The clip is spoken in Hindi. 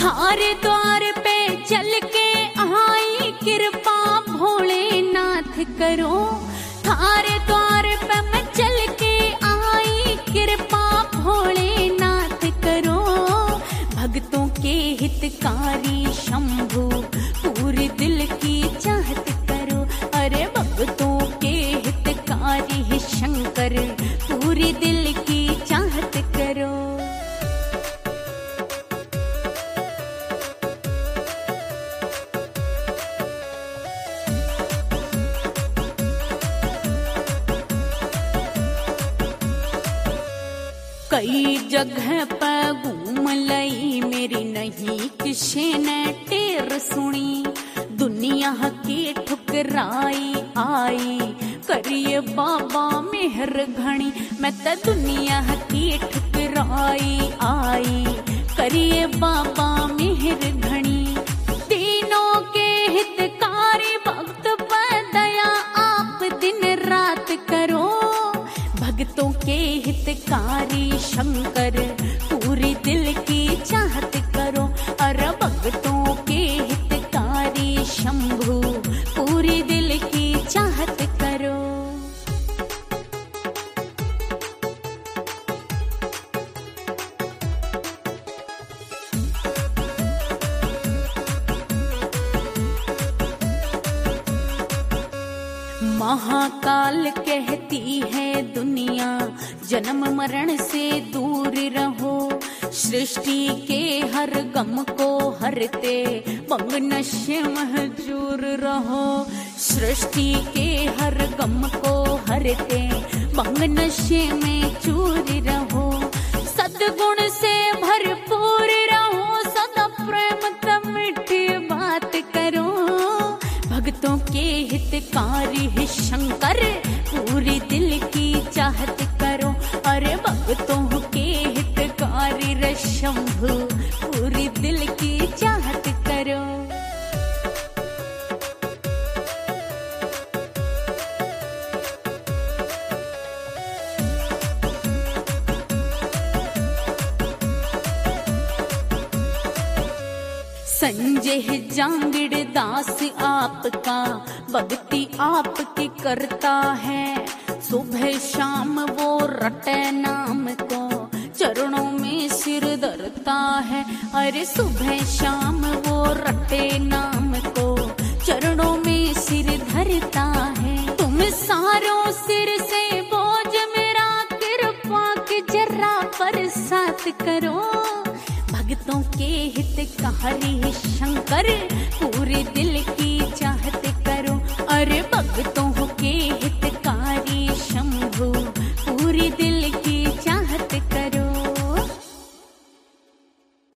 थारे द्वार पे चल के आई कृपा भोलेनाथ करो। थारे द्वार पे मैं चल के आई कृपा भोलेनाथ करो। भक्तों के हितकारी शंभु पूरे दिल की चाहत करो। अरे भक्तों के हितकारी शंकर पूरे दिल की चाहत करो। कई जगह पर घूम लई मेरी नहीं किसी ने टेर सुनी। दुनिया की ठुकराई आई करिए बाबा मेहर घणी। मैं तो दुनिया की ठुकराई आई करिए बाबा मेहर घणी। तीनों के हितकारी भक्त पर दया आप दिन रात करो। भक्तों के हितकारी शंकर पूरी दिल की चाहत करो। अरे भक्तों के हितकारी शंभु पूरी दिल की चाहत करो। महाकाल कहती है दुनिया जन्म मरण से दूर रहो। सृष्टि के हर गम को हरते भंग नशे महजूर रहो। सृष्टि के हर गम को हरते भंग नशे में चूर रहो। सद्गुण से भरपूर रहो सदा प्रेम तम मीठी बात करो। भक्तों के हितकारी शंकर पूरी दिल की चाहत करो। अरे भक्तों के हितकारी शंभु पूरी दिल की चाहत करो। संजय जांगड़ दास आपका भक्ति आपकी करता है। सुबह शाम वो रटे नाम को चरणों में सिर धरता है। अरे सुबह शाम वो रटे नाम को चरणों में सिर धरता है। तुम सारों सिर से बोझ मेरा कृपा की जरा बरसात करो। भक्तों के हितकारी शंकर पूरे दिल की चाहत करो। अरे भक्तों